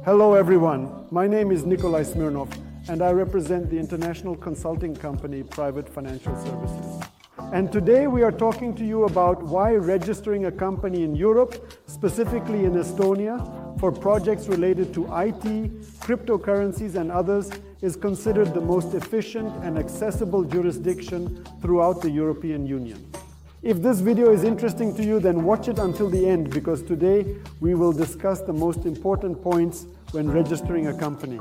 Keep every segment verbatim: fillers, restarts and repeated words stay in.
Hello everyone, my name is Nikolai Smirnov and I represent the international consulting company Private Financial Services. And today we are talking to you about why registering a company in Europe, specifically in Estonia, for projects related to I T, cryptocurrencies and others is considered the most efficient and accessible jurisdiction throughout the European Union. If this video is interesting to you, then watch it until the end, because today we will discuss the most important points when registering a company.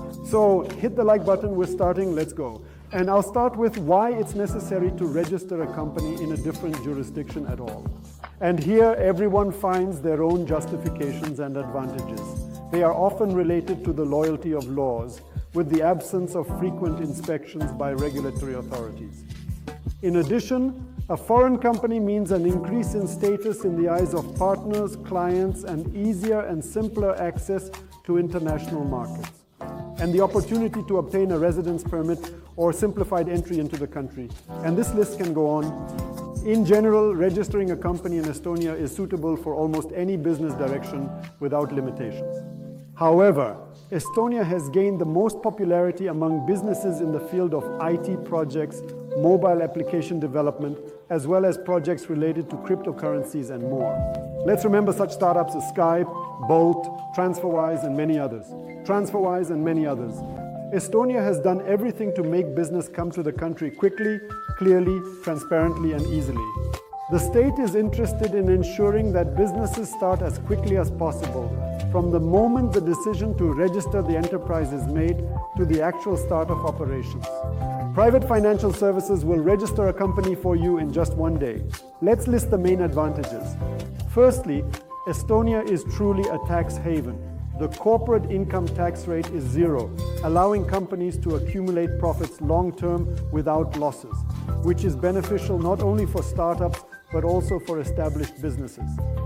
So hit the like button, we're starting, let's go. And I'll start with why it's necessary to register a company in a different jurisdiction at all. And here everyone finds their own justifications and advantages. They are often related to the loyalty of laws, with the absence of frequent inspections by regulatory authorities. In addition, a foreign company means an increase in status in the eyes of partners, clients, and easier and simpler access to international markets, and the opportunity to obtain a residence permit or simplified entry into the country. And this list can go on. In general, registering a company in Estonia is suitable for almost any business direction without limitations. However, Estonia has gained the most popularity among businesses in the field of I T projects, mobile application development, as well as projects related to cryptocurrencies and more. Let's remember such startups as Skype, Bolt, TransferWise, and many others. TransferWise and many others. Estonia has done everything to make business come to the country quickly, clearly, transparently, and easily. The state is interested in ensuring that businesses start as quickly as possible, from the moment the decision to register the enterprise is made to the actual start of operations. Private Financial Services will register a company for you in just one day. Let's list the main advantages. Firstly, Estonia is truly a tax haven. The corporate income tax rate is zero, allowing companies to accumulate profits long-term without losses, which is beneficial not only for startups, but also for established businesses.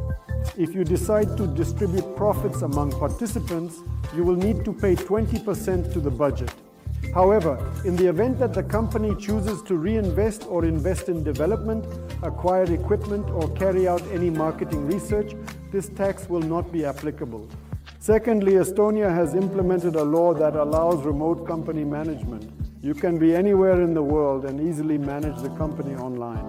If you decide to distribute profits among participants, you will need to pay twenty percent to the budget. However, in the event that the company chooses to reinvest or invest in development, acquire equipment, or carry out any marketing research, this tax will not be applicable. Secondly, Estonia has implemented a law that allows remote company management. You can be anywhere in the world and easily manage the company online.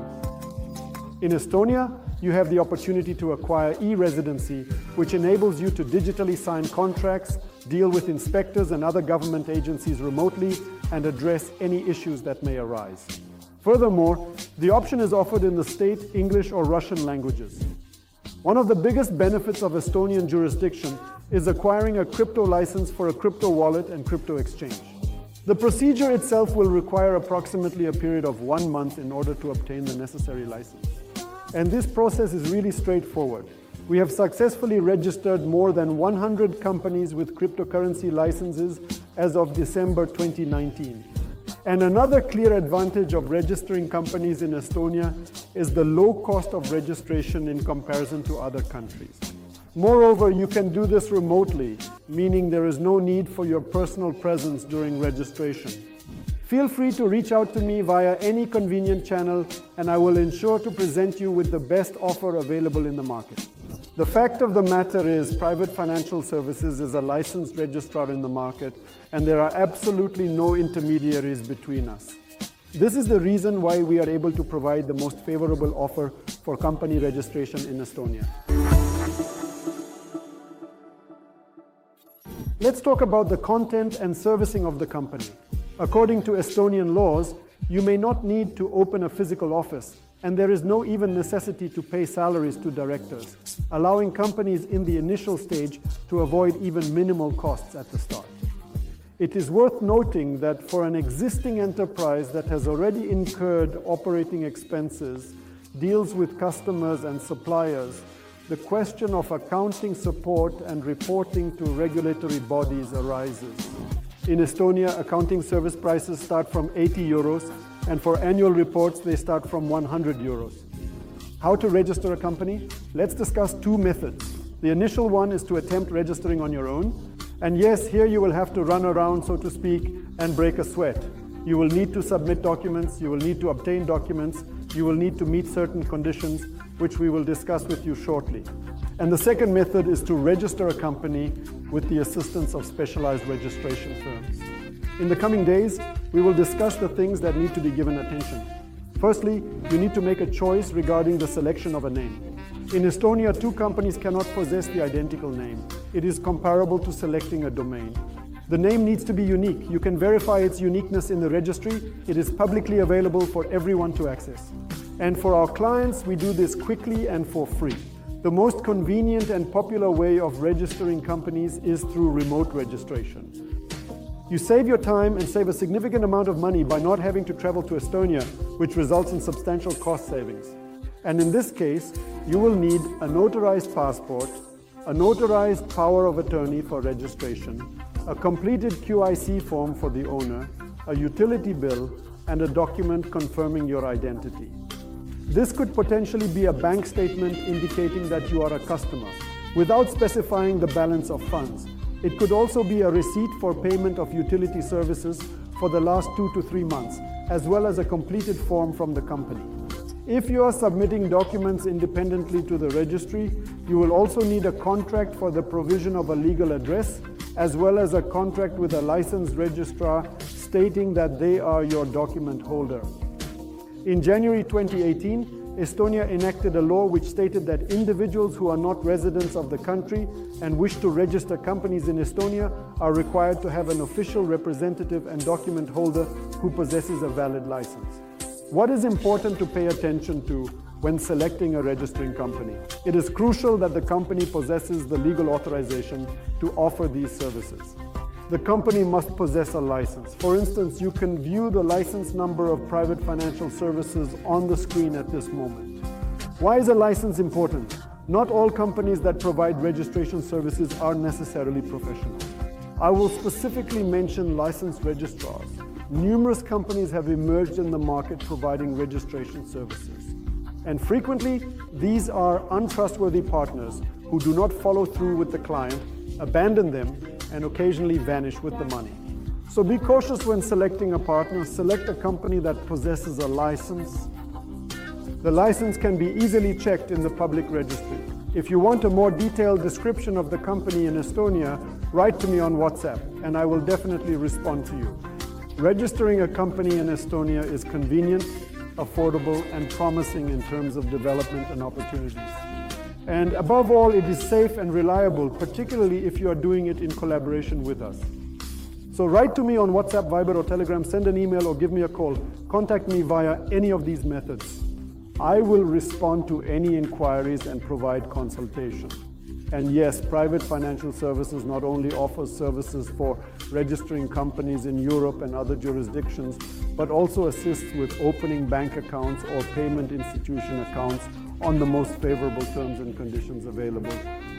In Estonia, you have the opportunity to acquire e-residency, which enables you to digitally sign contracts, deal with inspectors and other government agencies remotely, and address any issues that may arise. Furthermore, the option is offered in the state English or Russian languages. One of the biggest benefits of Estonian jurisdiction is acquiring a crypto license for a crypto wallet and crypto exchange. The procedure itself will require approximately a period of one month in order to obtain the necessary license. And this process is really straightforward. We have successfully registered more than one hundred companies with cryptocurrency licenses as of December twenty nineteen. And another clear advantage of registering companies in Estonia is the low cost of registration in comparison to other countries. Moreover, you can do this remotely, meaning there is no need for your personal presence during registration. Feel free to reach out to me via any convenient channel, and I will ensure to present you with the best offer available in the market. The fact of the matter is, Private Financial Services is a licensed registrar in the market, and there are absolutely no intermediaries between us. This is the reason why we are able to provide the most favorable offer for company registration in Estonia. Let's talk about the content and servicing of the company. According to Estonian laws, you may not need to open a physical office, and there is no even necessity to pay salaries to directors, allowing companies in the initial stage to avoid even minimal costs at the start. It is worth noting that for an existing enterprise that has already incurred operating expenses, deals with customers and suppliers, the question of accounting support and reporting to regulatory bodies arises. In Estonia, accounting service prices start from eighty euros, and for annual reports, they start from one hundred euros. How to register a company? Let's discuss two methods. The initial one is to attempt registering on your own. And yes, here you will have to run around, so to speak, and break a sweat. You will need to submit documents, you will need to obtain documents, you will need to meet certain conditions, which we will discuss with you shortly. And the second method is to register a company with the assistance of specialized registration firms. In the coming days, we will discuss the things that need to be given attention. Firstly, you need to make a choice regarding the selection of a name. In Estonia, two companies cannot possess the identical name. It is comparable to selecting a domain. The name needs to be unique. You can verify its uniqueness in the registry. It is publicly available for everyone to access. And for our clients, we do this quickly and for free. The most convenient and popular way of registering companies is through remote registration. You save your time and save a significant amount of money by not having to travel to Estonia, which results in substantial cost savings. And in this case, you will need a notarized passport, a notarized power of attorney for registration, a completed Q I C form for the owner, a utility bill, and a document confirming your identity. This could potentially be a bank statement indicating that you are a customer, without specifying the balance of funds. It could also be a receipt for payment of utility services for the last two to three months, as well as a completed form from the company. If you are submitting documents independently to the registry, you will also need a contract for the provision of a legal address, as well as a contract with a licensed registrar stating that they are your document holder. In January twenty eighteen, Estonia enacted a law which stated that individuals who are not residents of the country and wish to register companies in Estonia are required to have an official representative and document holder who possesses a valid license. What is important to pay attention to when selecting a registering company? It is crucial that the company possesses the legal authorization to offer these services. The company must possess a license. For instance, you can view the license number of Private Financial Services on the screen at this moment. Why is a license important? Not all companies that provide registration services are necessarily professional. I will specifically mention licensed registrars. Numerous companies have emerged in the market providing registration services. And frequently, these are untrustworthy partners who do not follow through with the client, abandon them, and occasionally vanish with the money. So be cautious when selecting a partner. Select a company that possesses a license. The license can be easily checked in the public registry. If you want a more detailed description of the company in Estonia, write to me on WhatsApp, and I will definitely respond to you. Registering a company in Estonia is convenient, affordable, and promising in terms of development and opportunities. And above all, it is safe and reliable, particularly if you are doing it in collaboration with us. So write to me on WhatsApp, Viber, or Telegram, send an email, or give me a call. Contact me via any of these methods. I will respond to any inquiries and provide consultation. And yes, Private Financial Services not only offers services for registering companies in Europe and other jurisdictions, but also assists with opening bank accounts or payment institution accounts on the most favorable terms and conditions available.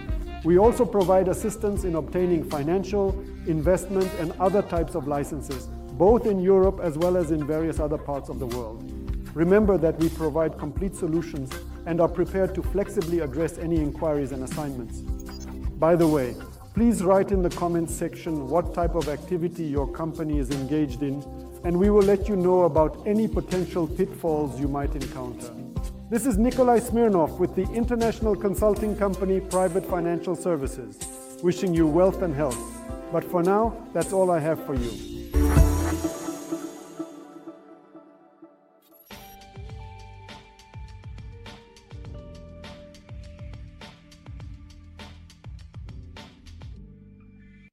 We also provide assistance in obtaining financial, investment, and other types of licenses, both in Europe as well as in various other parts of the world. Remember that we provide complete solutions and are prepared to flexibly address any inquiries and assignments. By the way, please write in the comments section what type of activity your company is engaged in, and we will let you know about any potential pitfalls you might encounter. This is Nikolai Smirnov with the international consulting company Private Financial Services, wishing you wealth and health. But for now, that's all I have for you.